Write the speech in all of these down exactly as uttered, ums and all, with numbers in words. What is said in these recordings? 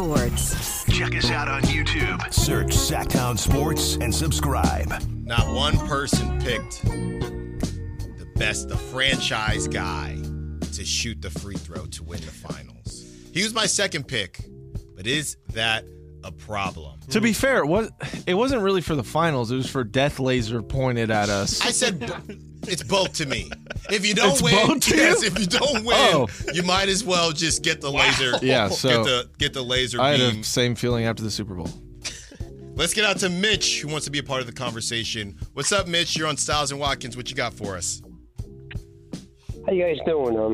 Sports. Check us out on YouTube. Search Sacktown Sports and subscribe. Not one person picked the best, the franchise guy to shoot the free throw to win the finals. He was my second pick, but is that a problem? To be fair, it, was, it wasn't really for the finals. It was for death laser pointed at us. I said it's both to me. If you don't It's win, both to yes, you? if you don't win, Oh. you might as well just get the laser. Yeah, so get the get the laser I had beam. the same feeling after the Super Bowl. Let's get out to Mitch, who wants to be a part of the conversation. What's up, Mitch? You're on Styles and Watkins. What you got for us? How you guys doing? Um,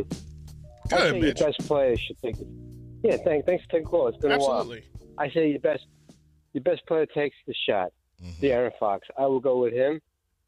I Good, say Mitch. your best player should take it. Yeah, thanks. Thanks for taking the call. It's been Absolutely. a while. I say your best, your best player takes the shot. Mm-hmm. De'Aaron Fox. I will go with him.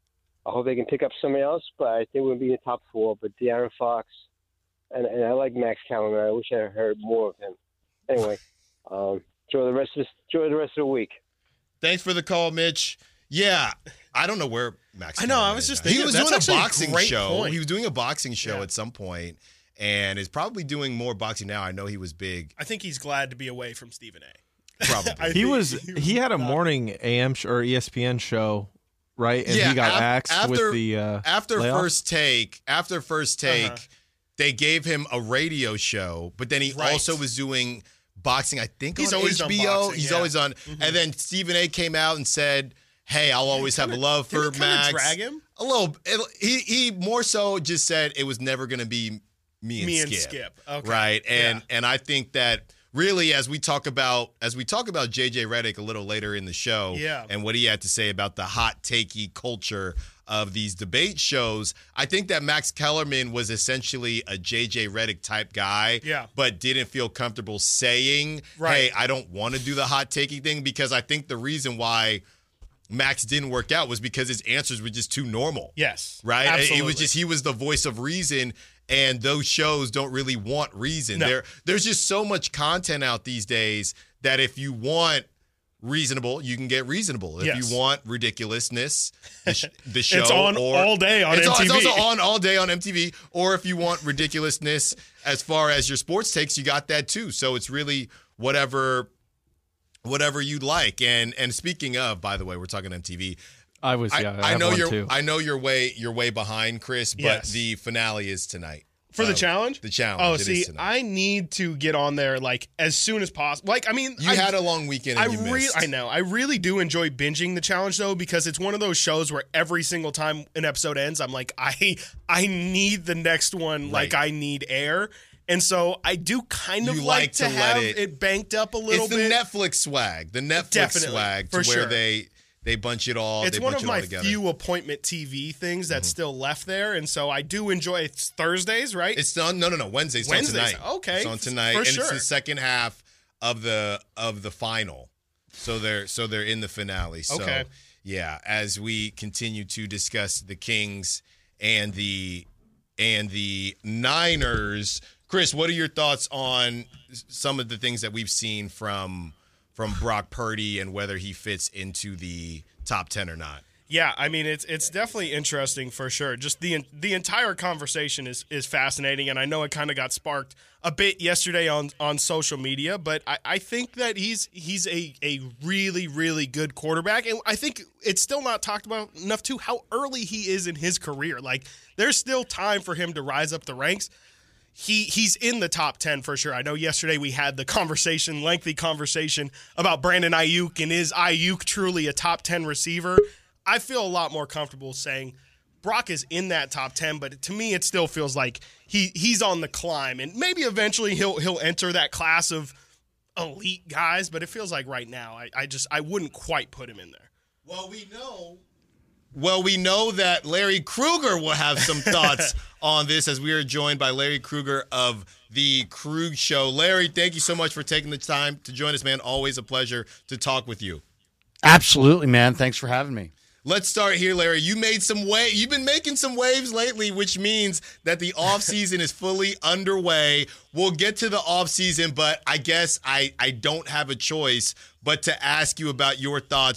I hope they can pick up somebody else, but I think we'll be in the top four. But De'Aaron Fox, and, and I like Max Kellerman. I wish I heard more of him. Anyway, um, enjoy the rest of this, enjoy the rest of the week. Thanks for the call, Mitch. Yeah, I don't know where Max. I know, Kellerman I was is just now. thinking, he was that's doing a actually a boxing great show. point. He was doing a boxing show Yeah. at some point, and is probably doing more boxing now. I know he was big. I think he's glad to be away from Stephen A. Probably. I He think was he he had a not- morning A M sh- or E S P N show, right? And Yeah, he got af- axed after- with the uh, after layoff? first take, after first take, Uh-huh. they gave him a radio show, but then he Right. also was doing boxing. I think He's on always done H B O. boxing, He's yeah. always on. And then Stephen A. came out and said, "Hey, I'll always have a love for Didn't it kinda Max." drag him? A little. It, he he more so just said it was never going to be me and Me Skip. and Skip. Okay. Right. And Yeah. and I think that really as we talk about as we talk about J J Redick a little later in the show Yeah. and what he had to say about the hot takey culture of these debate shows, I think that Max Kellerman was essentially a J J Redick type guy, Yeah. but didn't feel comfortable saying, Right. hey, I don't want to do the hot takey thing, because I think the reason why Max didn't work out was because his answers were just too normal. Yes. Right? It- It Absolutely. was just he was the voice of reason, and those shows don't really want reason. No. There there's just so much content out these days that if you want reasonable, you can get reasonable. If Yes. you want ridiculousness, the, sh- the show It's on or, all day on it's, M T V. It's also on all day on M T V. Or if you want ridiculousness as far as your sports takes, you got that too. So it's really whatever whatever you'd like. And and speaking of, by the way, we're talking M T V. I was I, yeah. I, I have know one you're too. I know you're way you're way behind, Chris, but Yes. the finale is tonight. For the Uh, challenge? The challenge. Oh, it is see, tonight. I need to get on there like as soon as possible. Like, I mean, You I, had a long weekend and I you re- missed. I know. I really do enjoy binging the challenge though, because it's one of those shows where every single time an episode ends, I'm like, I I need the next one, like Right. I need air. And so I do kind of You like, like to, to let have it- it, banked up a little It's the bit. Netflix swag. The Netflix Definitely, swag to for where sure. they they bunch it all. It's they one bunch of it all my together. Mm-hmm. few appointment T V things that's still left there, and so I do enjoy. It's Thursdays, right? It's on no no no Wednesdays. It's Wednesdays, on tonight. okay, It's on tonight, for and sure. it's the second half of the of the final. So they're so they're in the finale. So Okay. yeah, as we continue to discuss the Kings and the and the Niners, Chris, what are your thoughts on some of the things that we've seen from from Brock Purdy and whether he fits into the top ten or not? Yeah, I mean it's it's definitely interesting for sure. Just the the entire conversation is is fascinating, and I know it kind of got sparked a bit yesterday on, on social media, but I, I think that he's he's a, a really really good quarterback, and I think it's still not talked about enough too how early he is in his career. Like there's still time for him to rise up the ranks. He he's in the top ten for sure. I know yesterday we had the conversation, lengthy conversation about Brandon Ayuk, and is Ayuk truly a top ten receiver? I feel a lot more comfortable saying Brock is in that top ten, but to me it still feels like he he's on the climb, and maybe eventually he'll he'll enter that class of elite guys, but it feels like right now I, I just I wouldn't quite put him in there. Well, we know. Well, we know that Larry Krueger will have some thoughts on this as we are joined by Larry Krueger of the Krug Show. Larry, thank you so much for taking the time to join us, man. Always a pleasure to talk with you. Absolutely, man. Thanks for having me. Let's start here, Larry. You made some wave. You've been making some waves lately, which means that the offseason is fully underway. We'll get to the offseason, but I guess I, I don't have a choice but to ask you about your thoughts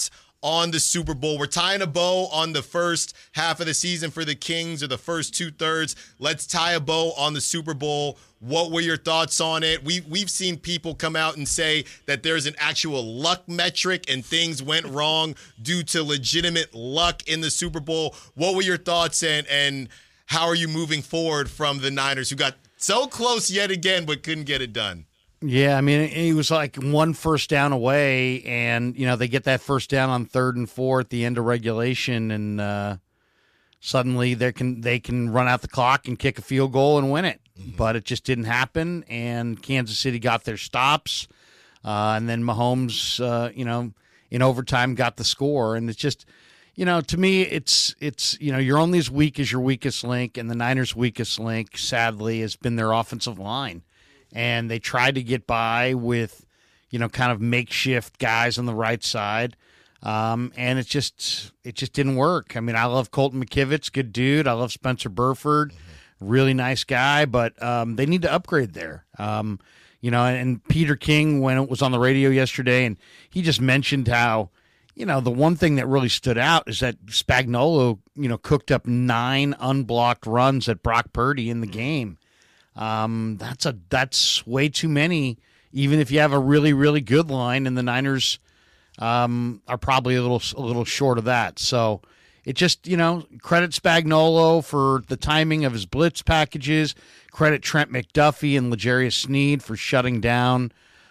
on the Super Bowl. We're tying a bow on the first half of the season for the Kings, or the first two thirds. Let's tie a bow on the Super Bowl. What were your thoughts on it? We, we've seen people come out and say that there's an actual luck metric and things went wrong due to legitimate luck in the Super Bowl. What were your thoughts, and, and how are you moving forward from the Niners, who got so close yet again but couldn't get it done? Yeah, I mean, he was like one first down away, and, you know, they get that first down on third and four at the end of regulation, and uh, suddenly they can they can run out the clock and kick a field goal and win it. Mm-hmm. But it just didn't happen, and Kansas City got their stops, uh, and then Mahomes, uh, you know, in overtime got the score. And it's just, you know, to me, it's, it's you know, you're only as weak as your weakest link, and the Niners' weakest link, sadly, has been their offensive line. And they tried to get by with, you know, kind of makeshift guys on the right side. Um, and it just it just didn't work. I mean, I love Colton McKivitz, good dude. I love Spencer Burford, really nice guy. But um, they need to upgrade there. Um, you know, and, and Peter King, when it was on the radio yesterday, and he just mentioned how, you know, the one thing that really stood out is that Spagnuolo, you know, cooked up nine unblocked runs at Brock Purdy in the game. Um, that's a that's way too many, even if you have a really, really good line, and the Niners um, are probably a little a little short of that. So it just, you know, credit Spagnuolo for the timing of his blitz packages, credit Trent McDuffie and L'Jarius Sneed for shutting down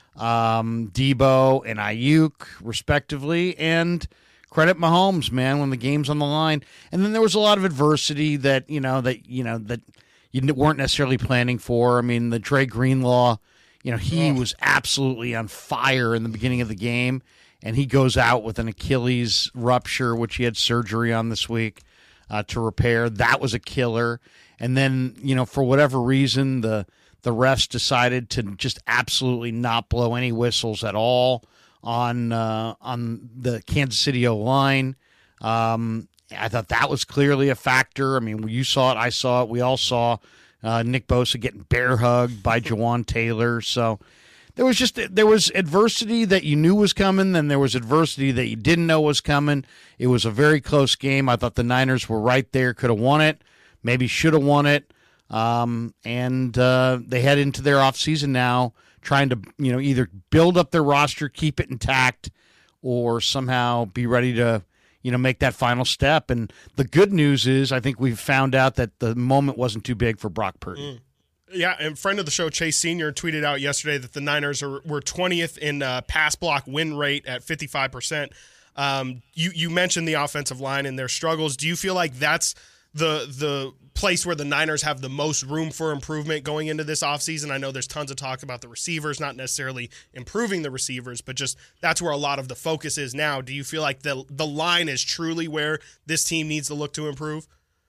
um, Debo and Ayuk, respectively, and credit Mahomes, man, when the game's on the line. And then there was a lot of adversity that, you know, that, you know, that you weren't necessarily planning for. I mean, the Dre Greenlaw, you know, he oh. was absolutely on fire in the beginning of the game, and he goes out with an Achilles rupture, which he had surgery on this week uh, to repair. That was a killer. And then, you know, for whatever reason, the the refs decided to just absolutely not blow any whistles at all on uh, on the Kansas City O-line. Um I thought that was clearly a factor. I mean, you saw it, I saw it, we all saw uh, Nick Bosa getting bear hugged by Jawan Taylor. So there was just there was adversity that you knew was coming, then there was adversity that you didn't know was coming. It was a very close game. I thought the Niners were right there, could have won it, maybe should have won it, um, and uh, they head into their offseason now trying to, you know, either build up their roster, keep it intact, or somehow be ready to, you know, make that final step. And the good news is I think we've found out that the moment wasn't too big for Brock Purdy. Mm. Yeah, and friend of the show, Chase Senior, tweeted out yesterday that the Niners are, were twentieth in uh, pass block win rate at fifty-five percent. Um, you, you mentioned the offensive line and their struggles. Do you feel like that's the the place where the Niners have the most room for improvement going into this offseason? I know there's tons of talk about the receivers, not necessarily improving the receivers, but just that's where a lot of the focus is now. Do you feel like the the line is truly where this team needs to look to improve?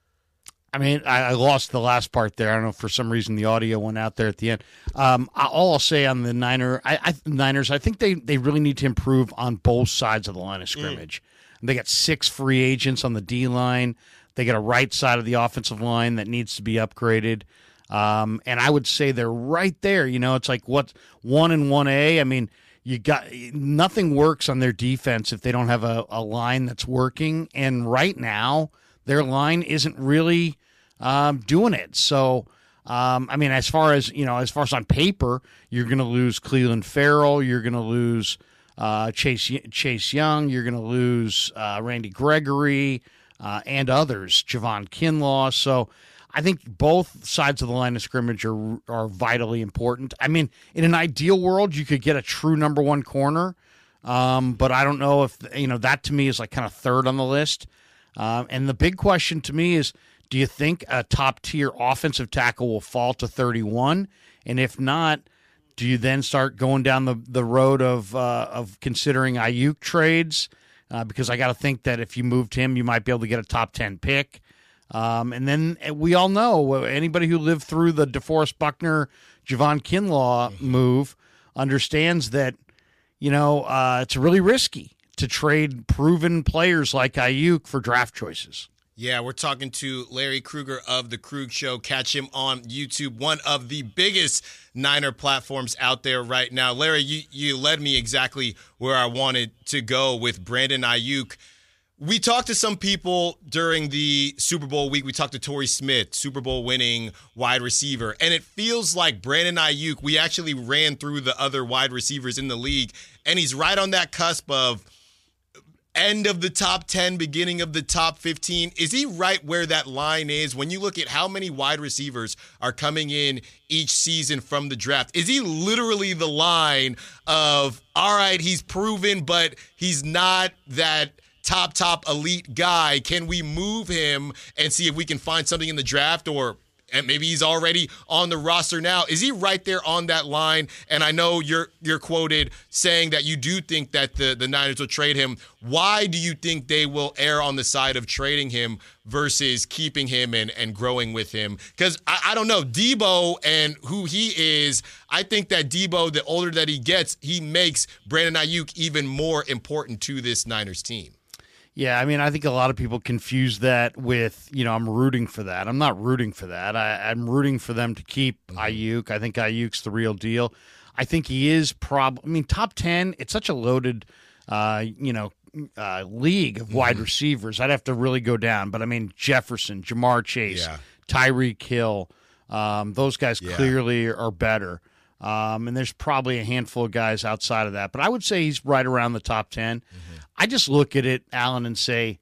I mean, I, I lost the last part there. I don't know, for some reason the audio went out there at the end. Um, I, all I'll say on the Niner, I, I, Niners, I think they, they really need to improve on both sides of the line of scrimmage. Mm. They got six free agents on the D-line. They got a right side of the offensive line that needs to be upgraded. Um, and I would say they're right there. You know, it's like what one and one A. I mean, you got nothing works on their defense if they don't have a, a line that's working. And right now, their line isn't really um, doing it. So, um, I mean, as far as, you know, as far as on paper, you're going to lose Cleveland Farrell. You're going to lose uh, Chase Chase Young. You're going to lose uh, Randy Gregory. Uh, and others, Javon Kinlaw. So I think both sides of the line of scrimmage are are vitally important. I mean, in an ideal world, you could get a true number one corner, um, but I don't know if, you know, that to me is like kind of third on the list. Um, and the big question to me is, do you think a top-tier offensive tackle will fall to thirty-one? And if not, do you then start going down the, the road of uh, of considering Ayuk trades? Uh, because I got to think that if you moved him, you might be able to get a top ten pick. Um, and then we all know, anybody who lived through the DeForest Buckner, Javon Kinlaw move understands that, you know, uh, it's really risky to trade proven players like Ayuk for draft choices. Yeah, we're talking to Larry Krueger of The Krug Show. Catch him on YouTube, one of the biggest Niner platforms out there right now. Larry, you, you led me exactly where I wanted to go with Brandon Aiyuk. We talked to some people during the Super Bowl week. We talked to Torrey Smith, Super Bowl winning wide receiver. And it feels like Brandon Aiyuk, we actually ran through the other wide receivers in the league, and he's right on that cusp of end of the top ten, beginning of the top fifteen. Is he right where that line is when you look at how many wide receivers are coming in each season from the draft? Is he literally the line of, all right, he's proven, but he's not that top, top elite guy? Can we move him and see if we can find something in the draft, or and maybe he's already on the roster now? Is he right there on that line? And I know you're you're quoted saying that you do think that the, the Niners will trade him. Why do you think they will err on the side of trading him versus keeping him and, and growing with him? Because I, I don't know, Debo and who he is, I think that Debo, the older that he gets, he makes Brandon Aiyuk even more important to this Niners team. Yeah, I mean, I think a lot of people confuse that with, you know, I'm rooting for that. I'm not rooting for that. I, I'm rooting for them to keep mm-hmm. Aiyuk. I think Ayuk's the real deal. I think he is probably, I mean, top ten, it's such a loaded, uh, you know, uh, league of wide mm-hmm. receivers. I'd have to really go down. But, I mean, Jefferson, Jamar Chase, yeah. Tyreek Hill, um, those guys yeah. clearly are better. Um, and there's probably a handful of guys outside of that. But I would say he's right around the top ten. Mm-hmm. I just look at it, Alan, and say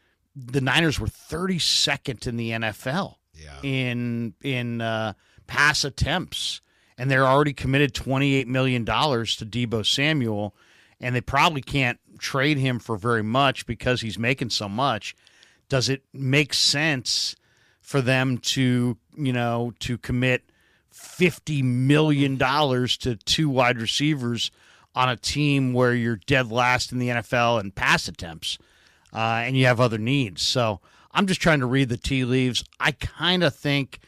the Niners were thirty-second in the N F L yeah. in in uh, pass attempts. And they're already committed twenty-eight million dollars to Debo Samuel, and they probably can't trade him for very much because he's making so much. Does it make sense for them to, you know, to commit fifty million dollars to two wide receivers on a team where you're dead last in the N F L in pass attempts, uh, and you have other needs? So I'm just trying to read the tea leaves. I kind of think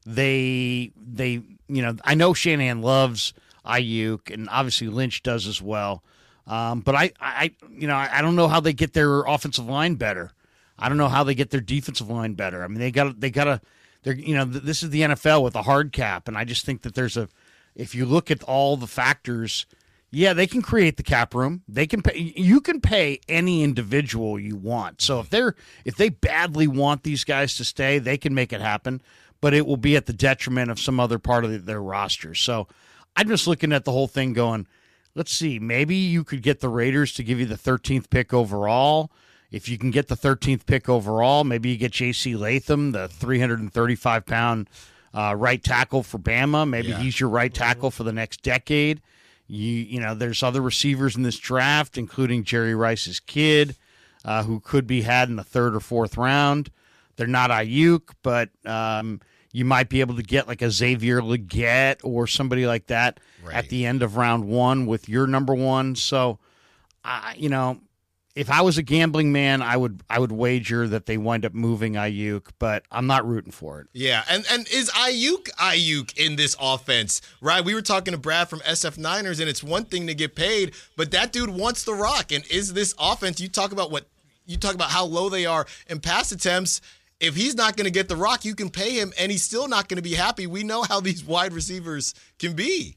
they, they, you know, I know Shanahan loves Aiyuk, and obviously Lynch does as well. Um, but I, I, you know, I don't know how they get their offensive line better. I don't know how they get their defensive line better. I mean, they got, they got to. They're, you know, this is the N F L with a hard cap, and I just think that there's a, if you look at all the factors, yeah, they can create the cap room. They can pay. You can pay any individual you want. So if they're if they badly want these guys to stay, they can make it happen, but it will be at the detriment of some other part of the, their roster. So I'm just looking at the whole thing, going, let's see, maybe you could get the Raiders to give you the thirteenth pick overall. If you can get the thirteenth pick overall, maybe you get J C Latham, the three hundred thirty-five pound uh, right tackle for Bama. Maybe yeah. he's your right tackle for the next decade. You you know, there's other receivers in this draft, including Jerry Rice's kid, uh, who could be had in the third or fourth round. They're not Aiyuk, but um, you might be able to get like a Xavier Legette or somebody like that right. at the end of round one with your number one. So, uh, you know, if I was a gambling man, I would I would wager that they wind up moving Aiyuk, but I'm not rooting for it. Yeah, and and is Aiyuk Aiyuk in this offense, right? We were talking to Brad from S F Niners, and it's one thing to get paid, but that dude wants the rock. And is this offense, you talk about what you talk about how low they are in pass attempts. If he's not going to get the rock, you can pay him, and he's still not going to be happy. We know how these wide receivers can be.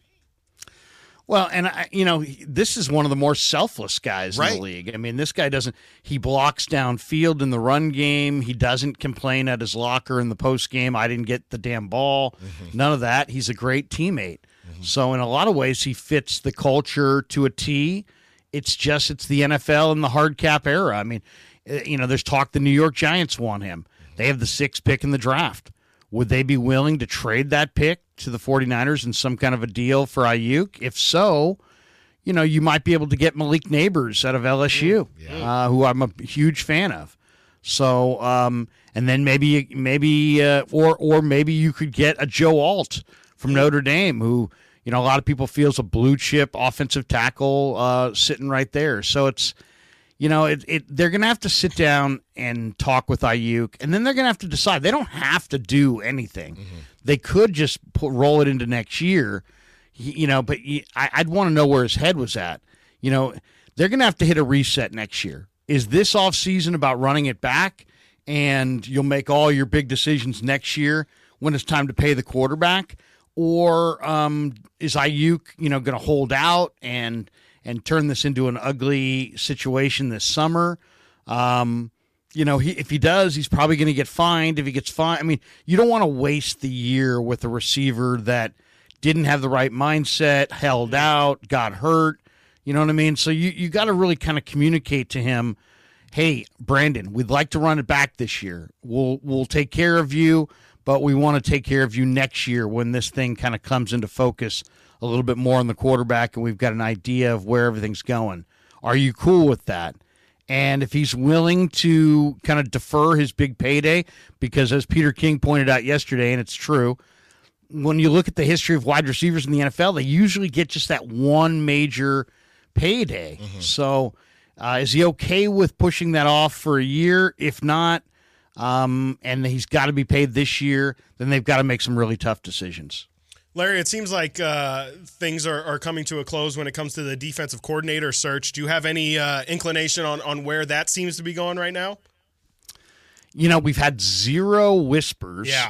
Well, and, I, you know, this is one of the more selfless guys right. in the league. I mean, this guy doesn't – he blocks downfield in the run game. He doesn't complain at his locker in the post game, I didn't get the damn ball. Mm-hmm. None of that. He's a great teammate. Mm-hmm. So in a lot of ways, he fits the culture to a T. It's just it's the N F L in the hard cap era. I mean, you know, there's talk the New York Giants want him. They have the sixth pick in the draft. Would they be willing to trade that pick to the 49ers in some kind of a deal for Aiyuk? If so, you know, you might be able to get Malik Neighbors out of L S U, yeah. uh, who I'm a huge fan of. So, um, and then maybe, maybe, uh, or or maybe you could get a Joe Alt from Notre Dame, who, you know, a lot of people feel is a blue chip offensive tackle uh, sitting right there. So it's, you know, it, it they're going to have to sit down and talk with Aiyuk, and then they're going to have to decide. They don't have to do anything. Mm-hmm. They could just put, roll it into next year, you know, but I, I'd want to know where his head was at. You know, they're going to have to hit a reset next year. Is this offseason about running it back? and you'll make all your big decisions next year when it's time to pay the quarterback? Or um, is Ayuk, you know, going to hold out and and turn this into an ugly situation this summer? Um, you know, he, if he does, he's probably going to get fined. If he gets fined, I mean, you don't want to waste the year with a receiver that didn't have the right mindset, held out, got hurt. You know what I mean? So you, you got to really kind of communicate to him, hey, Brandon, we'd like to run it back this year. We'll we'll take care of you, but we want to take care of you next year when this thing kind of comes into focus a little bit more on the quarterback and we've got an idea of where everything's going. Are you cool with that? And if he's willing to kind of defer his big payday, because as Peter King pointed out yesterday, and it's true, when you look at the history of wide receivers in the N F L, they usually get just that one major payday. Mm-hmm. So uh, is he okay with pushing that off for a year? If not, um, and he's got to be paid this year, then they've got to make some really tough decisions. Larry, it seems like uh, things are, are coming to a close when it comes to the defensive coordinator search. Do you have any uh, inclination on, on where that seems to be going right now? You know, we've had zero whispers. Yeah.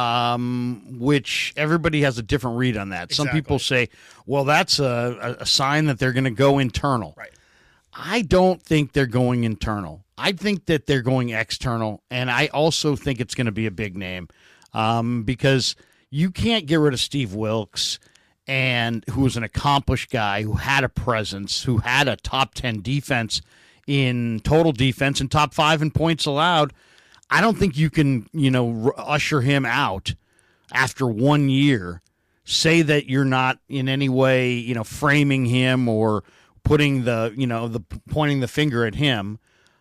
Um, which everybody has a different read on that. Some Exactly. people say, well, that's a, a sign that they're going to go internal. Right. I don't think they're going internal. I think that they're going external, and I also think it's going to be a big name um, because you can't get rid of Steve Wilkes, and who was an accomplished guy who had a presence, who had a top ten defense in total defense and top five in points allowed. I don't think you can, you know, usher him out after one year, say that you're not in any way, you know, framing him or putting the, you know, the pointing the finger at him.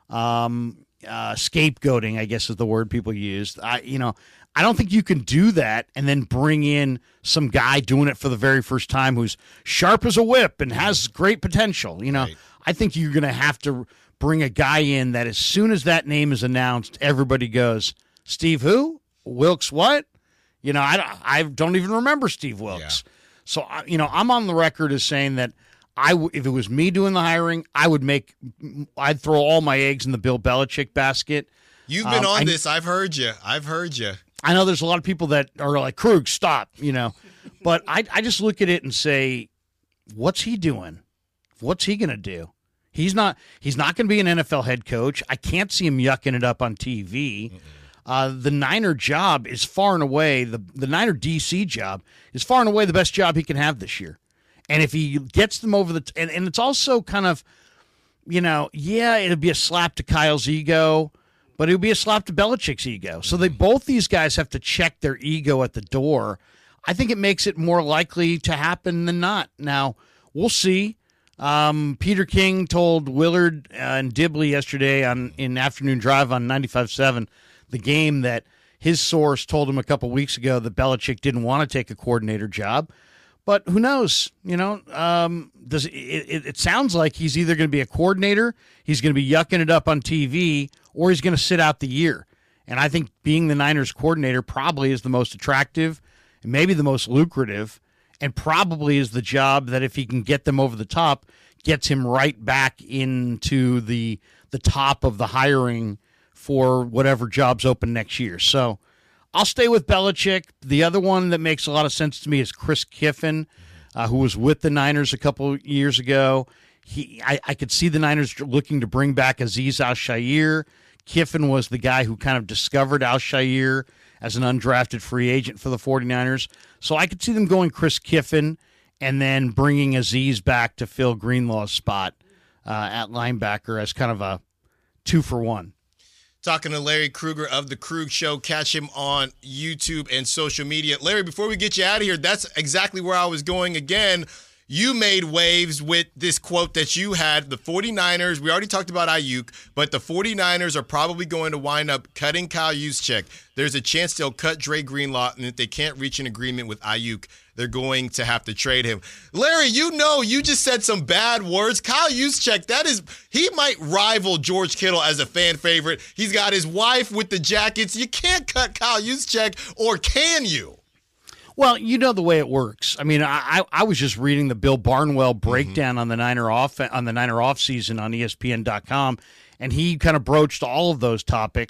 Um, uh, scapegoating, I guess is the word people use. I, you know, I don't think you can do that and then bring in some guy doing it for the very first time who's sharp as a whip and has great potential. You know, Right. I think you're going to have to bring a guy in that as soon as that name is announced, everybody goes, Steve who? Wilkes what? You know, I, I don't even remember Steve Wilkes. Yeah. So, I- you know, I'm on the record as saying that I w- if it was me doing the hiring, I would make, I'd throw all my eggs in the Bill Belichick basket. You've been Um, on I- this. I've heard you. I've heard you. I know there's a lot of people that are like, Krug, stop, you know. But I, I just look at it and say, what's he doing? What's he going to do? He's not he's not going to be an N F L head coach. I can't see him yucking it up on T V. Uh, the Niner job is far and away, the, the Niner D C job is far and away the best job he can have this year. And if he gets them over the – and and it's also kind of, you know, yeah, it'll be a slap to Kyle's ego, but it'll be a slap to Belichick's ego. So they both these guys have to check their ego at the door. I think it makes it more likely to happen than not. Now, we'll see. Um, Peter King told Willard uh, and Dibley yesterday on in Afternoon Drive on ninety-five point seven The Game that his source told him a couple weeks ago that Belichick didn't want to take a coordinator job. But who knows? You know, um, does it, it, it sounds like he's either going to be a coordinator, he's going to be yucking it up on T V, or he's going to sit out the year. And I think being the Niners coordinator probably is the most attractive and maybe the most lucrative, and probably is the job that if he can get them over the top, gets him right back into the the top of the hiring for whatever jobs open next year. So I'll stay with Belichick. The other one that makes a lot of sense to me is Chris Kiffin, uh, who was with the Niners a couple years ago. He, I, I could see the Niners looking to bring back Aziz Al-Shaair. Kiffin was the guy who kind of discovered Al-Shaair as an undrafted free agent for the 49ers. So I could see them going Chris Kiffin and then bringing Aziz back to fill Greenlaw's spot uh, at linebacker as kind of a two for one. Talking to Larry Krueger of The Krug Show. Catch him on YouTube and social media. Larry, before we get you out of here, that's exactly where I was going again. You made waves with this quote that you had. The 49ers, we already talked about Ayuk, but the 49ers are probably going to wind up cutting Kyle Juszczyk. There's a chance they'll cut Dre Greenlaw, and if they can't reach an agreement with Ayuk, they're going to have to trade him. Larry, you know you just said some bad words. Kyle Juszczyk, that is, he might rival George Kittle as a fan favorite. He's got his wife with the jackets. You can't cut Kyle Juszczyk, or can you? Well, you know the way it works. I mean, I I was just reading the Bill Barnwell breakdown mm-hmm. on the Niner off on the Niner off season on E S P N dot com, and he kind of broached all of those topics.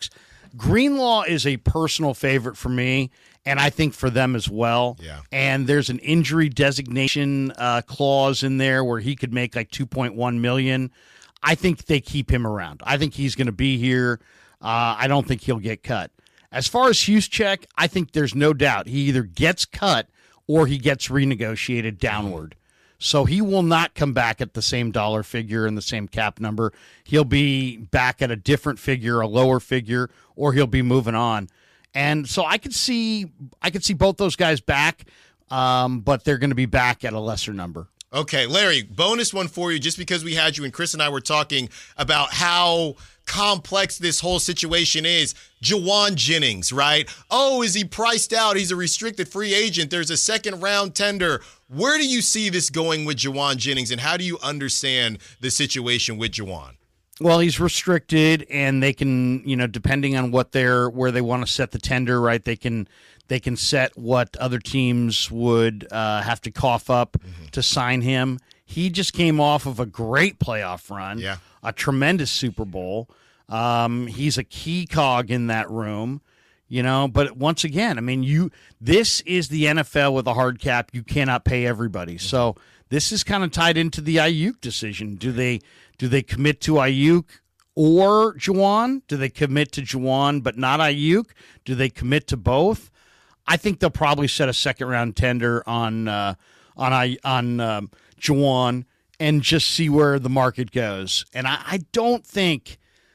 Greenlaw is a personal favorite for me, and I think for them as well. Yeah. And there's an injury designation uh, clause in there where he could make like two point one million dollars. I think they keep him around. I think he's going to be here. Uh, I don't think he'll get cut. As far as Juszczyk, I think there's no doubt he either gets cut or he gets renegotiated downward. So he will not come back at the same dollar figure and the same cap number. He'll be back at a different figure, a lower figure, or he'll be moving on. And so I could see I could see both those guys back, um, but they're going to be back at a lesser number. Okay, Larry, bonus one for you, just because we had you and Chris and I were talking about how complex this whole situation is. Jauan Jennings, right? Oh, is he priced out? He's a restricted free agent. There's a second round tender. Where do you see this going with Jauan Jennings, and how do you understand the situation with Jauan? Well, he's restricted, and they can, you know, depending on what they're where they want to set the tender, right? They can they can set what other teams would uh, have to cough up mm-hmm. to sign him. He just came off of a great playoff run, yeah. a tremendous Super Bowl. Um, he's a key cog in that room, you know. But once again, I mean, you this is the N F L with a hard cap. You cannot pay everybody, mm-hmm. so this is kind of tied into the Ayuk decision. Do they do they commit to Ayuk or Jauan? Do they commit to Jauan but not Ayuk? Do they commit to both? I think they'll probably set a second round tender on uh, on on um, Jauan and just see where the market goes. And I, I don't think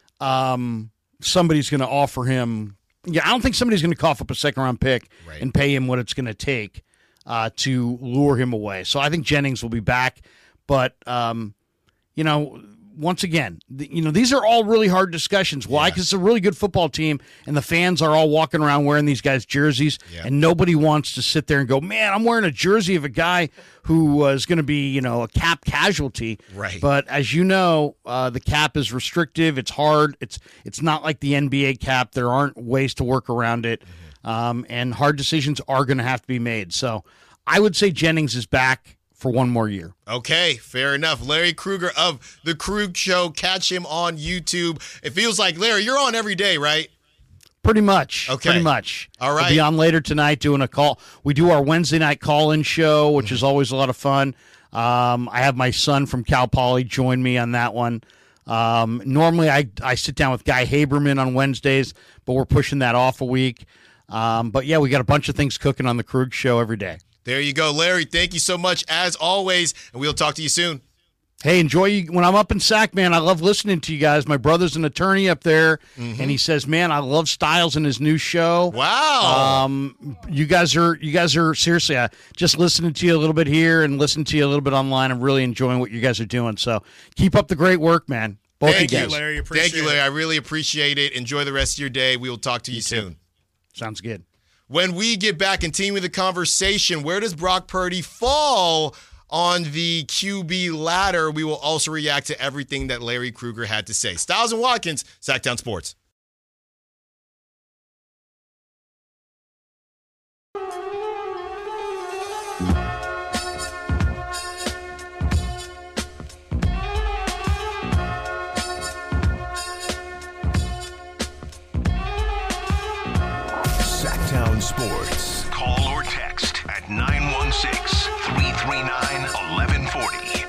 um, somebody's going to offer him. Yeah, I don't think somebody's going to cough up a second round pick right. and pay him what it's going to take uh, to lure him away. So I think Jennings will be back, but um, you know. Once again, you know, these are all really hard discussions. Why? Because yeah. it's a really good football team, and the fans are all walking around wearing these guys' jerseys, yeah. and nobody wants to sit there and go, man, I'm wearing a jersey of a guy who was going to be, you know, a cap casualty. Right. But as you know, uh, the cap is restrictive. It's hard. It's it's not like the N B A cap. There aren't ways to work around it, mm-hmm. um, and hard decisions are going to have to be made. So I would say Jennings is back for one more year. Okay, fair enough. Larry Krueger of The Krug Show. Catch him on YouTube. It feels like, Larry, you're on every day, right? Pretty much. Okay. Pretty much. All right. We'll be on later tonight doing a call. We do our Wednesday night call-in show, which mm-hmm. is always a lot of fun. Um, I have my son from Cal Poly join me on that one. Um, normally, I, I sit down with Guy Haberman on Wednesdays, but we're pushing that off a week. Um, but, yeah, we got a bunch of things cooking on The Krug Show every day. There you go, Larry. Thank you so much, as always, and we'll talk to you soon. Hey, enjoy you. When I'm up in Sac, man, I love listening to you guys. My brother's an attorney up there, mm-hmm. and he says, man, I love Styles and his new show. Wow. Um, you guys are, you guys are, seriously, I just listening to you a little bit here and listening to you a little bit online. I'm really enjoying what you guys are doing. So keep up the great work, man. Both Thank you you, guys. Larry. Appreciate Thank you, Larry. I really appreciate it. Enjoy the rest of your day. We will talk to you, you soon. Too. Sounds good. When we get back, continue the conversation. Where does Brock Purdy fall on the Q B ladder? We will also react to everything that Larry Krueger had to say. Styles and Watkins, Sacktown Sports. Sports. Call or text at nine one six, three three nine, one one four zero.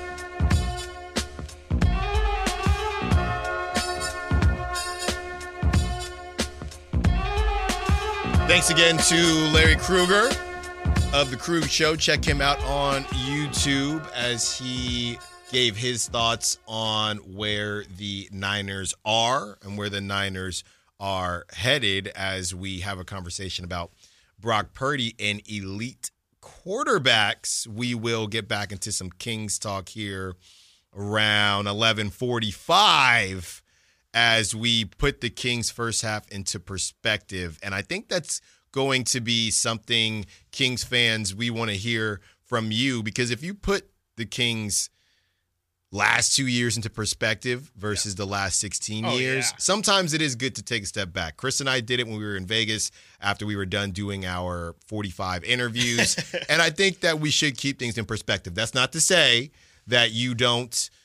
Thanks again to Larry Krueger of The Krug Show. Check him out on YouTube as he gave his thoughts on where the Niners are and where the Niners are headed as we have a conversation about Brock Purdy and elite quarterbacks. We will get back into some Kings talk here around eleven forty-five as we put the Kings first half into perspective. And I think that's going to be something, Kings fans, we want to hear from you, because if you put the Kings last two years into perspective versus yeah. the last sixteen oh, years, yeah. sometimes it is good to take a step back. Chris and I did it when we were in Vegas after we were done doing our forty-five interviews. And I think that we should keep things in perspective. That's not to say that you don't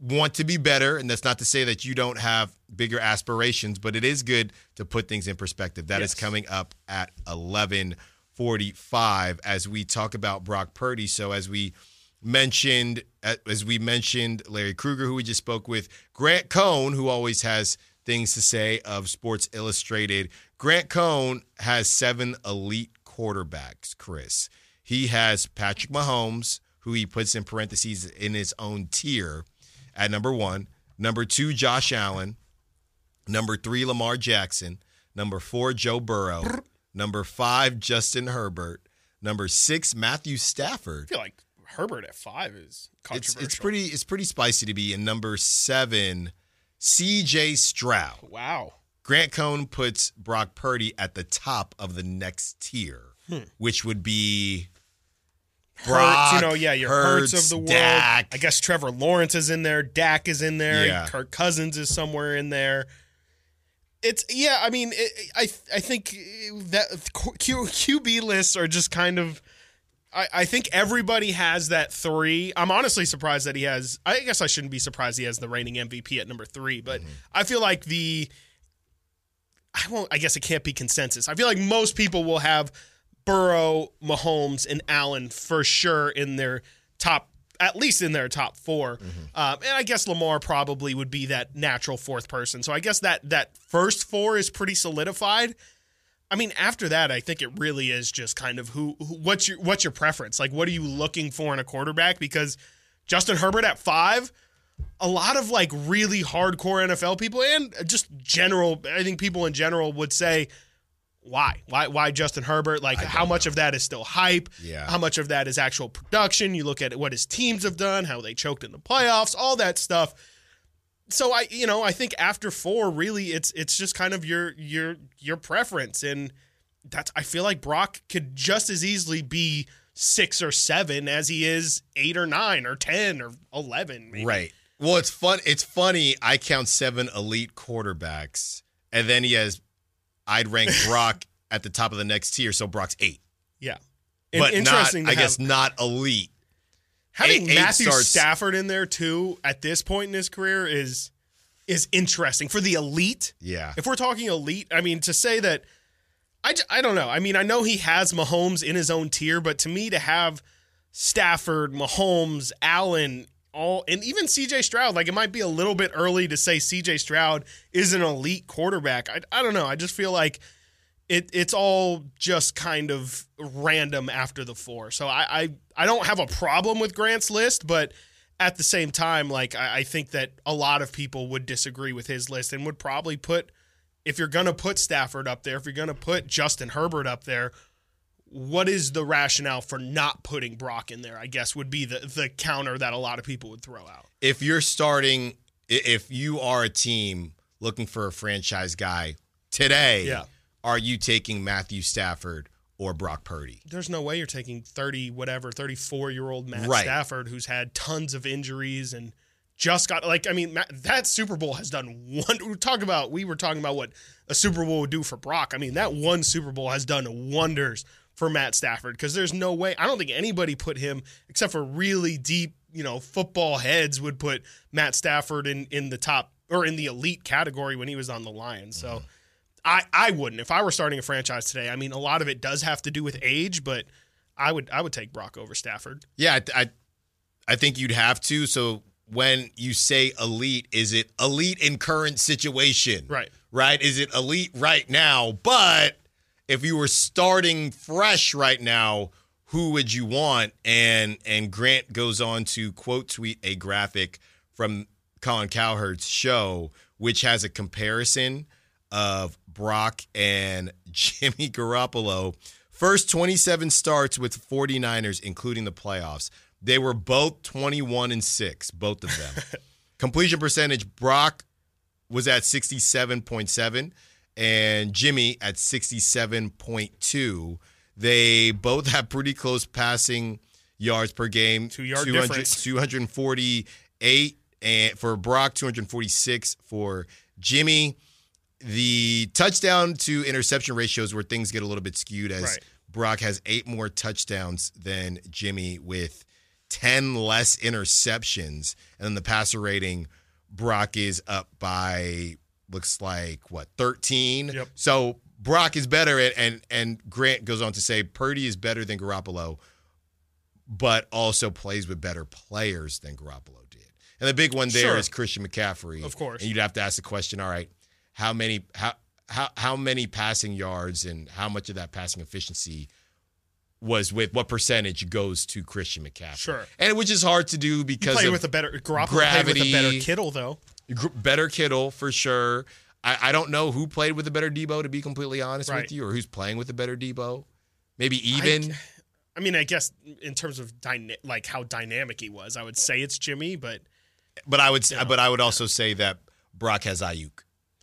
want to be better, and that's not to say that you don't have bigger aspirations, but it is good to put things in perspective. That Yes. is coming up at eleven forty-five as we talk about Brock Purdy. So as we mentioned, as we mentioned, Larry Krueger, who we just spoke with, Grant Cohn, who always has things to say of Sports Illustrated. Grant Cohn has seven elite quarterbacks, Chris. He has Patrick Mahomes, who he puts in parentheses in his own tier at number one. Number two, Josh Allen. Number three, Lamar Jackson. Number four, Joe Burrow. Number five, Justin Herbert. Number six, Matthew Stafford. I feel like Herbert at five is It's controversial. it's pretty it's pretty spicy to be in. Number seven, C J Stroud. Wow. Grant Cohn puts Brock Purdy at the top of the next tier, Hmm. which would be Hurts, you Brock, know, yeah, your Hurts, Hurts of the world. Dak. I guess Trevor Lawrence is in there. Dak is in there. Yeah. Kirk Cousins is somewhere in there. It's yeah. I mean, it, I I think that Q, QB lists are just kind of. I, I think everybody has that three. I'm honestly surprised that he has. I guess I shouldn't be surprised he has the reigning M V P at number three. But Mm-hmm. I feel like the. I won't. I guess it can't be consensus. I feel like most people will have Burrow, Mahomes, and Allen for sure in their top, at least in their top four. Mm-hmm. Um, and I guess Lamar probably would be that natural fourth person. So I guess that that first four is pretty solidified. I mean, after that, I think it really is just kind of who, who what's your what's your preference? Like, what are you looking for in a quarterback? Because Justin Herbert at five, a lot of like really hardcore N F L people and just general, I think people in general would say, why? Why why Justin Herbert? Like, how much of that is still hype? Yeah. How much of that is actual production? You look at what his teams have done, how they choked in the playoffs, all that stuff. So I, you know, I think after four, really, it's it's just kind of your your your preference, and that's. I feel like Brock could just as easily be six or seven as he is eight or nine or ten or eleven. Maybe. right. Well, it's fun. It's funny. I count seven elite quarterbacks, and then he has. I'd rank Brock at the top of the next tier, so Brock's eight, Yeah, and but not. interesting. to I guess have- not elite. having eight- eight Matthew starts- Stafford in there too at this point in his career is is interesting for the elite. Yeah. If we're talking elite, I mean, to say that, I, j- I don't know. I mean, I know he has Mahomes in his own tier, but to me, to have Stafford, Mahomes, Allen, all, and even C J Stroud, like it might be a little bit early to say C J Stroud is an elite quarterback. I, I don't know. I just feel like it it's all just kind of random after the four. So I I, I don't have a problem with Grant's list, but at the same time, like I, I think that a lot of people would disagree with his list and would probably put, if you're going to put Stafford up there, if you're going to put Justin Herbert up there, what is the rationale for not putting Brock in there, I guess, would be the, the counter that a lot of people would throw out. If you're starting, i- if you are a team looking for a franchise guy today, Yeah. are you taking Matthew Stafford or Brock Purdy? There's no way you're taking thirty, whatever, thirty-four-year-old Matt Right. Stafford, who's had tons of injuries and just got, like, I mean, Matt, that Super Bowl has done one. We talk about, we were talking about what a Super Bowl would do for Brock. I mean, that one Super Bowl has done wonders for Matt Stafford because there's no way, I don't think anybody put him, except for really deep, you know, football heads, would put Matt Stafford in, in the top or in the elite category when he was on the Lions. So I, I wouldn't. If I were starting a franchise today, I mean, a lot of it does have to do with age, but I would I would take Brock over Stafford. Yeah, I, I, I think you'd have to. So when you say elite, is it elite in current situation? Right. Right? Is it elite right now? But if you were starting fresh right now, who would you want? And and Grant goes on to quote tweet a graphic from Colin Cowherd's show, which has a comparison of Brock and Jimmy Garoppolo. First twenty-seven starts with forty-niners, including the playoffs. They were both twenty-one and six, both of them. Completion percentage, Brock was at sixty-seven point seven and Jimmy at sixty-seven point two. They both have pretty close passing yards per game. Two-yard two hundred difference. two hundred forty-eight and for Brock, two hundred forty-six for Jimmy. The touchdown to interception ratios where things get a little bit skewed as Right. Brock has eight more touchdowns than Jimmy with ten less interceptions, and then the passer rating, Brock is up by looks like what thirteen. Yep. So Brock is better at, and and Grant goes on to say Purdy is better than Garoppolo, but also plays with better players than Garoppolo did. And the big one there is Sure. Christian McCaffrey. Of course. And you'd have to ask the question, all right, how many how how how many passing yards and how much of that passing efficiency was with what percentage goes to Christian McCaffrey? Sure. And which is hard to do He because played of with a better Garoppolo played with a gravity. better Kittle though. gr- better Kittle for sure. I, I don't know who played with a better Debo, to be completely honest Right. with you, or who's playing with a better Debo. Maybe even. I, I mean, I guess in terms of dyna- like how dynamic he was, I would say it's Jimmy, but But I would, Yeah. but I would also say that Brock has Ayuk.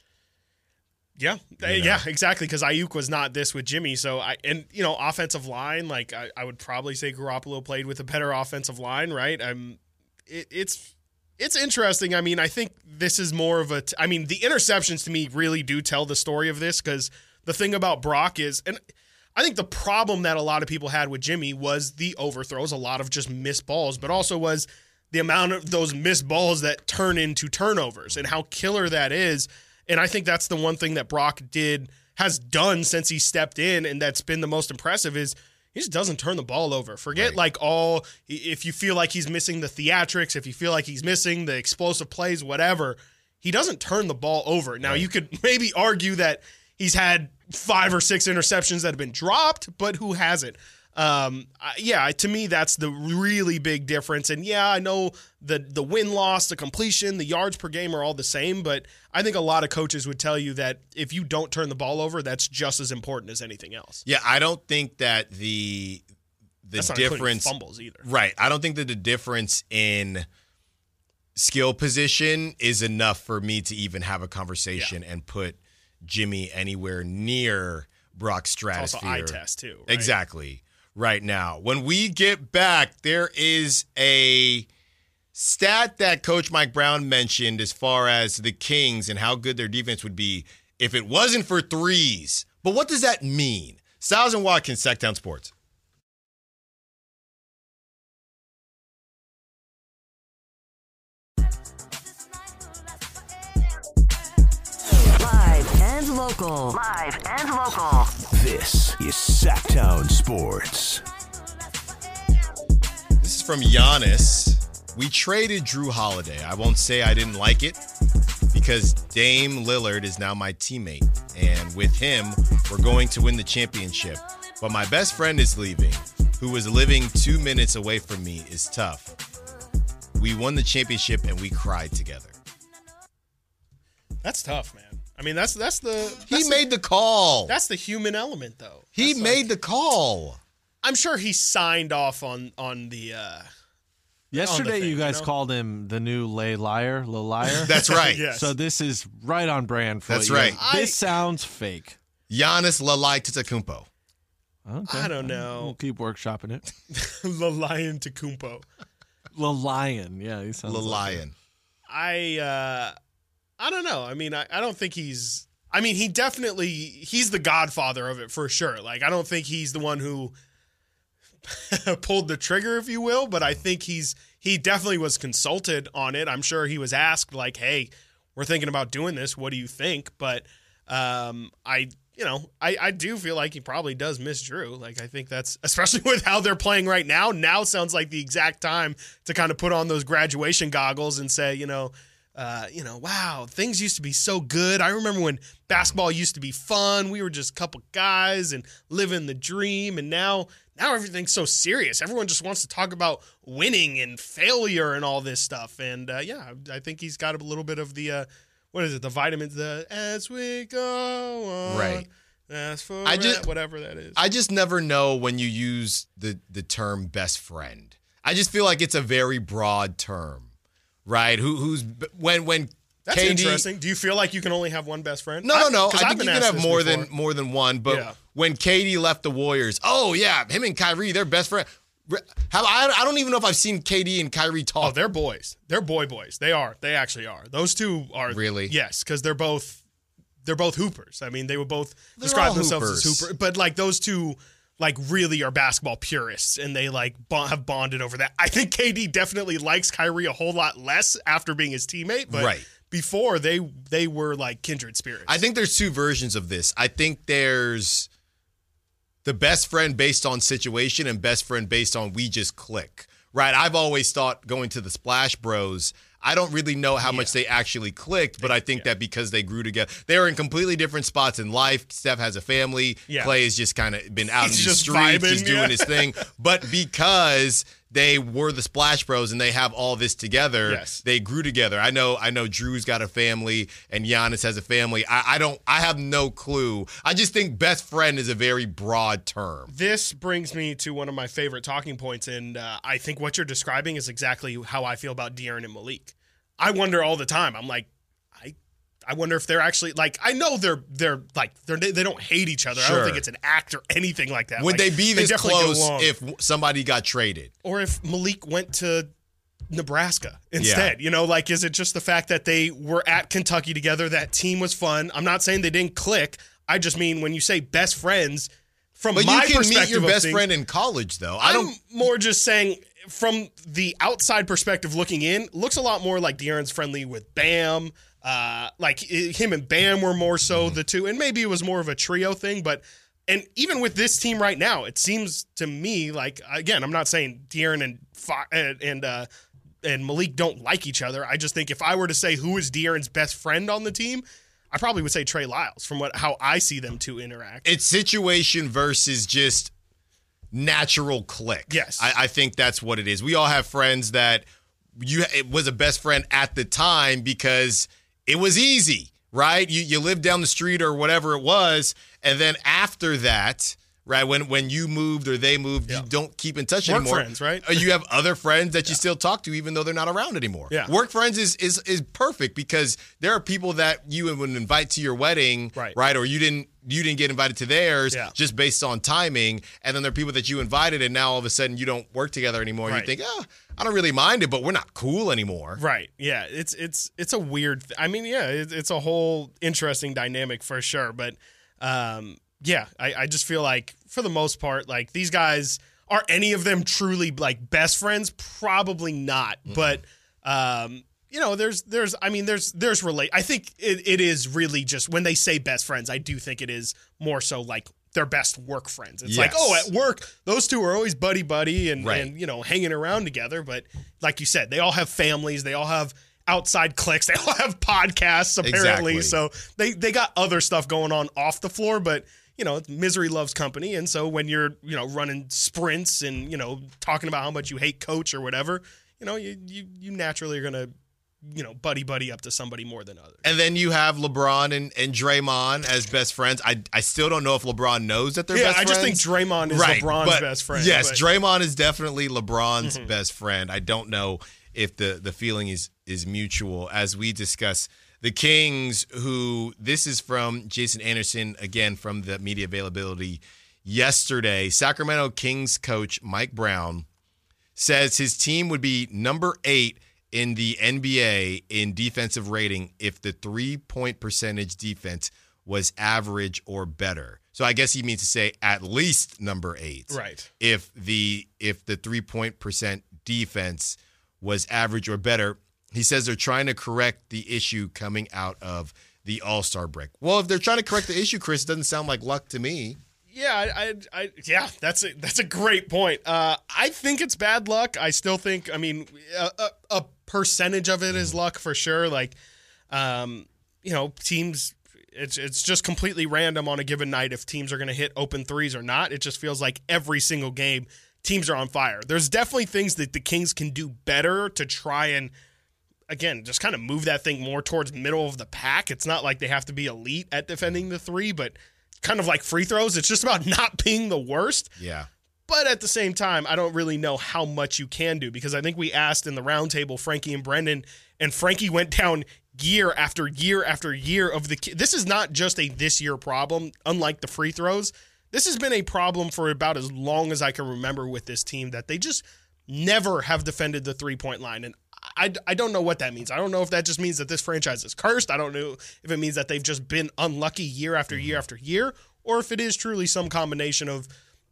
yeah, uh, You know. yeah, exactly. Because Ayuk was not this with Jimmy, so I and you know offensive line, like I, I would probably say Garoppolo played with a better offensive line, right? I'm, it, it's it's interesting. I mean, I think this is more of a. T- I mean, the interceptions to me really do tell the story of this because the thing about Brock is, and I think the problem that a lot of people had with Jimmy was the overthrows, a lot of just missed balls, but also was the amount of those missed balls that turn into turnovers and how killer that is. And I think that's the one thing that Brock did has done since he stepped in, and that's been the most impressive is he just doesn't turn the ball over. Forget Right. like all if you feel like he's missing the theatrics, if you feel like he's missing the explosive plays, whatever, he doesn't turn the ball over. Now Right. you could maybe argue that he's had five or six interceptions that have been dropped, but who hasn't? Um, I- yeah, to me, that's the really big difference. And yeah, I know the the win loss, the completion, the yards per game are all the same, but I think a lot of coaches would tell you that if you don't turn the ball over, that's just as important as anything else. Yeah, I don't think that the the That's not including difference fumbles either. Right. I don't think that the difference in skill position is enough for me to even have a conversation and put Jimmy anywhere near Brock's It's also stratosphere. eye test too. Right? Exactly. Right now. When we get back, there is a stat that Coach Mike Brown mentioned as far as the Kings and how good their defense would be if it wasn't for threes. But what does that mean? Styles and Watkins, Sacktown Sports. Live and local. Live and local. This is Sacktown Sports. This is from Giannis. We traded Drew Holiday. I won't say I didn't like it because Dame Lillard is now my teammate. And with him, we're going to win the championship. But my best friend is leaving, who was living two minutes away from me, is tough. We won the championship and we cried together. That's tough, man. I mean, that's that's the He that's made the call. the, that's the human element, though. He That's made like- the call. I'm sure he signed off on on the. Uh, Yesterday, thing, you guys you know? called him the new lay liar, la liar. That's right. Yes. So this is right on brand for That's what you- right. I- This sounds fake. Giannis Lalai Tetakumpo. Okay. I don't We'll know. keep workshopping it. the Lion Tecumpo. The lion. Yeah, he sounds The like it. Lion. I uh I don't know. I mean, I, I don't think he's I mean, he definitely he's the godfather of it for sure. Like I don't think he's the one who pulled the trigger, if you will, but I think he's he definitely was consulted on it. I'm sure he was asked like, "Hey, we're thinking about doing this. What do you think?" But um I you know, I, I do feel like he probably does miss Drew. Like, I think that's, especially with how they're playing right now, now sounds like the exact time to kind of put on those graduation goggles and say, you know, uh, you know, wow, things used to be so good. I remember when basketball used to be fun. We were just a couple guys and living the dream. And now, now everything's so serious. Everyone just wants to talk about winning and failure and all this stuff. And uh, yeah, I think he's got a little bit of the, uh, what is it? The vitamins, the as we go on. Right. As for I just- whatever that is. I just never know when you use the the term best friend. I just feel like it's a very broad term, right? Who who's when when That's K D interesting. Do you feel like you can only have one best friend? No, no, no. 'cause I I've think been you can asked have this more before. than more than one. But Yeah. when K D left the Warriors, oh yeah, him and Kyrie, they're best friends. How I, I don't even know if I've seen K D and Kyrie talk. Oh, they're boys. They're boy boys. They are. They actually are. Those two are Really? Yes, because they're both they're both hoopers. I mean, they would both They're describe all themselves as hoopers. hooper. But like those two, like really are basketball purists and they like bond, have bonded over that. I think K D definitely likes Kyrie a whole lot less after being his teammate, but Right. before they they were like kindred spirits. I think there's two versions of this. I think there's the best friend based on situation and best friend based on we just click. Right? I've always thought going to the Splash Bros, I don't really know how yeah. much they actually clicked, but I think yeah. that because they grew together, they were in completely different spots in life. Steph has a family. Yeah. Clay has just kind of been out He's in the just streets, vibing, just doing yeah. his thing. But because they were the Splash Bros and they have all this together, yes. they grew together. I know I know Drew's got a family and Giannis has a family. I, I don't I have no clue. I just think best friend is a very broad term. This brings me to one of my favorite talking points, and uh, I think what you're describing is exactly how I feel about De'Aaron and Malik. I wonder all the time. I'm like, I, I wonder if they're actually like. I know they're they're like they're, they don't hate each other. Sure. I don't think it's an act or anything like that. Would like, they be this they close if somebody got traded, or if Malik went to Nebraska instead? Yeah. You know, like is it just the fact that they were at Kentucky together? That team was fun. I'm not saying they didn't click. I just mean when you say best friends, from but my you can perspective, meet your of best things, friend in college, though. I don't. I'm more just saying. From the outside perspective looking in, looks a lot more like De'Aaron's friendly with Bam. Uh, like him and Bam were more so mm-hmm. the two, and maybe it was more of a trio thing. But and even with this team right now, it seems to me like again, I'm not saying De'Aaron and Fo- and and, uh, and Malik don't like each other. I just think if I were to say who is De'Aaron's best friend on the team, I probably would say Trey Lyles. From what how I see them two interact, it's situation versus just natural click. Yes. I, I think that's what it is. We all have friends that you it was a best friend at the time because it was easy, right? You you lived down the street or whatever it was, and then after that, right, when when you moved or they moved, yeah. you don't keep in touch Work anymore. friends, right? You have other friends that yeah. you still talk to even though they're not around anymore. Yeah. Work friends is is is perfect because there are people that you would invite to your wedding, right? right? Or you didn't you didn't get invited to theirs yeah. just based on timing. And then there are people that you invited and now all of a sudden you don't work together anymore. Right. And you think, oh, I don't really mind it, but we're not cool anymore. Right. Yeah. It's it's it's a weird th- I mean, yeah, it, it's a whole interesting dynamic for sure. But um, yeah, I, I just feel like for the most part, like these guys, are any of them truly like best friends? Probably not. Mm-hmm. But um you know, there's, there's, I mean, there's, there's relate. I think it, it is really just when they say best friends, I do think it is more so like their best work friends. It's yes. like, oh, at work, those two are always buddy buddy and, right. and, you know, hanging around together. But like you said, they all have families. They all have outside cliques. They all have podcasts, apparently. Exactly. So they, they got other stuff going on off the floor, but you know, misery loves company. And so when you're, you know, running sprints and, you know, talking about how much you hate coach or whatever, you know, you, you, you naturally are going to, you know, buddy buddy up to somebody more than others. And then you have LeBron and, and Draymond as best friends. I I still don't know if LeBron knows that they're yeah, best I friends. just think Draymond is right, LeBron's but best friend. Yes, but. Draymond is definitely LeBron's Mm-hmm. best friend. I don't know if the, the feeling is, is mutual as we discuss the Kings, who this is from Jason Anderson, again, from the media availability yesterday. Sacramento Kings coach Mike Brown says his team would be number eight in the N B A in defensive rating if the three-point percentage defense was average or better. So I guess he means to say at least number eight. Right. If the if the three-point percent defense was average or better. He says they're trying to correct the issue coming out of the All-Star break. Well, if they're trying to correct the issue, Chris, it doesn't sound like luck to me. Yeah, I, I, I, yeah, that's a that's a great point. Uh, I think it's bad luck. I still think, I mean, a, a, a percentage of it is luck for sure. Like, um, you know, teams, it's it's just completely random on a given night if teams are going to hit open threes or not. It just feels like every single game teams are on fire. There's definitely things that the Kings can do better to try and, again, just kind of move that thing more towards middle of the pack. It's not like they have to be elite at defending the three, but kind of like free throws. It's just about not being the worst. Yeah. But at the same time, I don't really know how much you can do because I think we asked in the roundtable, Frankie and Brendan, and Frankie went down year after year after year of the – this is not just a this year problem, unlike the free throws. This has been a problem for about as long as I can remember with this team that they just never have defended the three-point line. And I, I don't know what that means. I don't know if that just means that this franchise is cursed. I don't know if it means that they've just been unlucky year after year after year, or if it is truly some combination of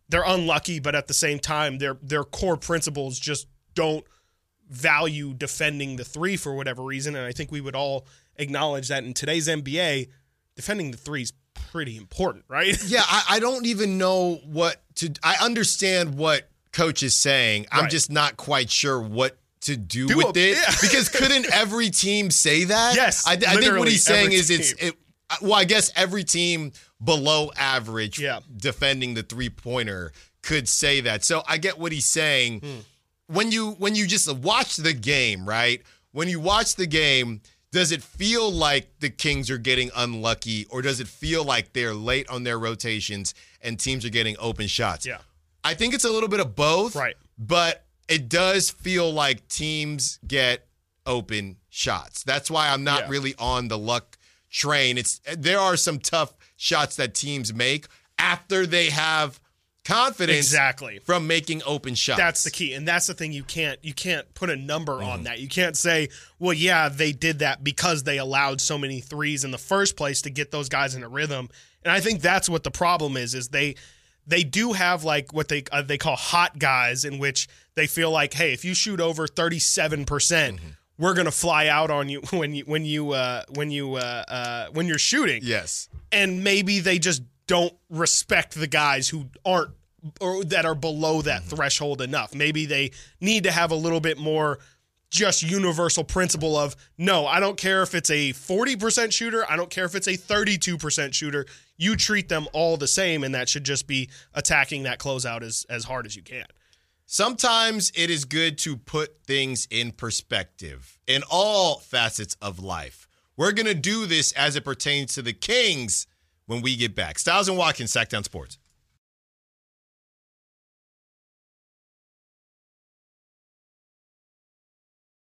they're unlucky, but at the same time, their their core principles just don't value defending the three for whatever reason. And I think we would all acknowledge that in today's N B A, defending the three is pretty important, right? Yeah, I, I don't even know what to. I understand what Coach is saying. I'm Right. just not quite sure what to do, Do with a- it yeah. because couldn't every team say that? Yes, I, I think what literally he's saying every is it's. team. It, well, I guess every team below average Yeah. defending the three pointer could say that. So I get what he's saying. When you when you just watch the game, right? When you watch the game, does it feel like the Kings are getting unlucky, or does it feel like they're late on their rotations and teams are getting open shots? Yeah. I think it's a little bit of both. Right. But it does feel like teams get open shots. That's why I'm not Yeah. really on the luck train. It's there are some tough shots that teams make after they have confidence Exactly. from making open shots. That's the key, and that's the thing. You can't you can't put a number Mm-hmm. on that. You can't say, well, yeah, they did that because they allowed so many threes in the first place to get those guys in a rhythm. And I think that's what the problem is. Is they they do have like what they uh, they call hot guys, in which they feel like, hey, if you shoot over thirty-seven percent. Mm-hmm. We're gonna fly out on you when you when you uh, when you uh, uh, when you're shooting. Yes. And maybe they just don't respect the guys who aren't or that are below that threshold enough. Maybe they need to have a little bit more just universal principle of, no, I don't care if it's a forty percent shooter. I don't care if it's a thirty-two percent shooter. You treat them all the same, and that should just be attacking that closeout as, as hard as you can. Sometimes it is good to put things in perspective in all facets of life. We're going to do this as it pertains to the Kings when we get back. Styles and Watkins, Sacktown Sports.